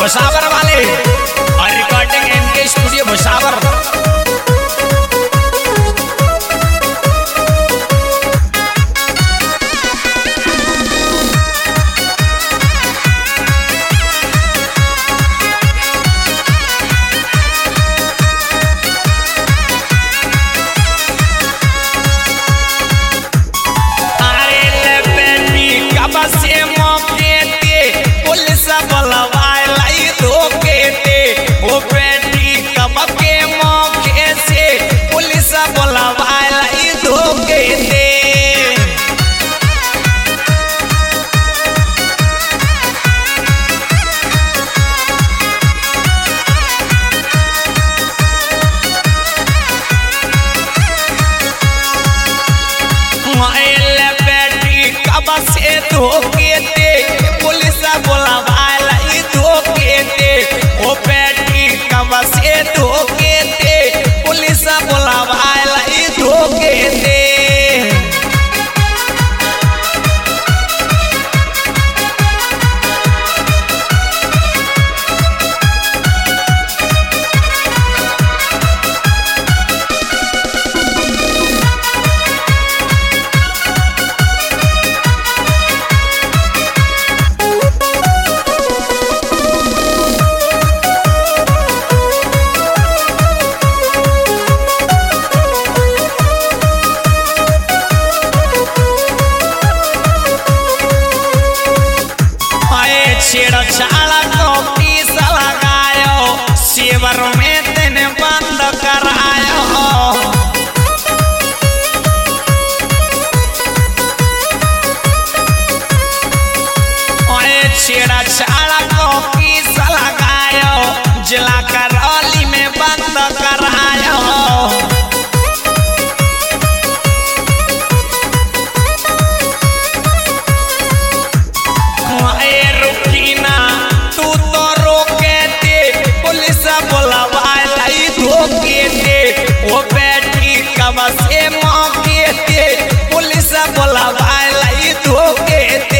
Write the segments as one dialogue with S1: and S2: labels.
S1: भुसावर वाले और रिकॉर्डिंग इनके स्टूडियो भुसावर। पुलिस बोलावाला धोखे दे ओ बेटी कब से धोखे दे पुलिस बोलावाला धोखे दे। छेड़छाड़ को पीस लगायो शिवर में तेने बंद करायो। छेड़छाड़ को पीस लगायो जिला करौली में बंद करायो। ओ बेटी कब से मौके दे पुलिस बोलावाला धोखे दे।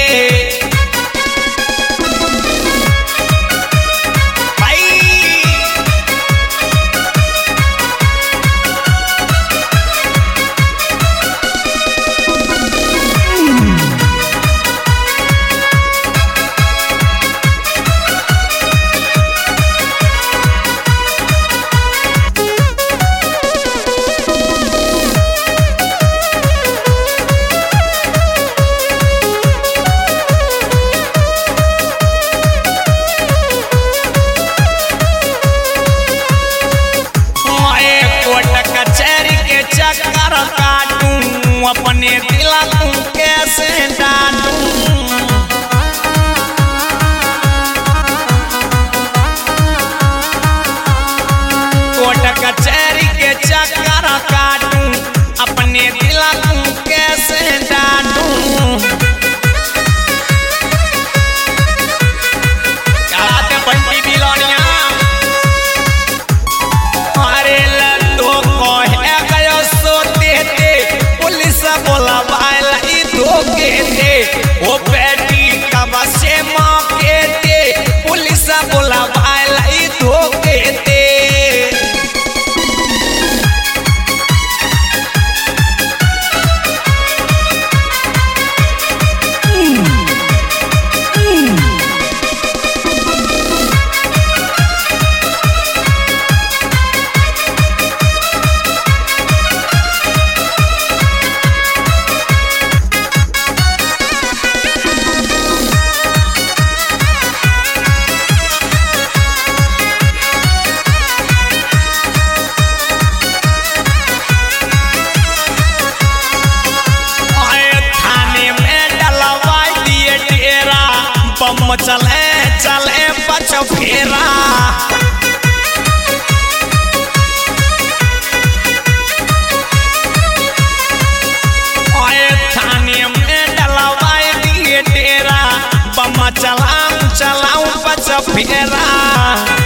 S1: अपने दिला तुम कैसे डांटूं कोर्ट कचहरी के चक्कर काटूं अपने दिला तुम कैसे डांटूं। क्या बात है बंटी बिलोनिया अरे लड्डू को है गयो सोते थे पुलिस बोलावाला धोखे दे ओ बेटी कब से मौके दे पुलिस बोलावाला धोखे दे। चले चले बच फेरा थाने में डलवाई दिए डेरा बम चलाऊं चलाऊं बच फेरा।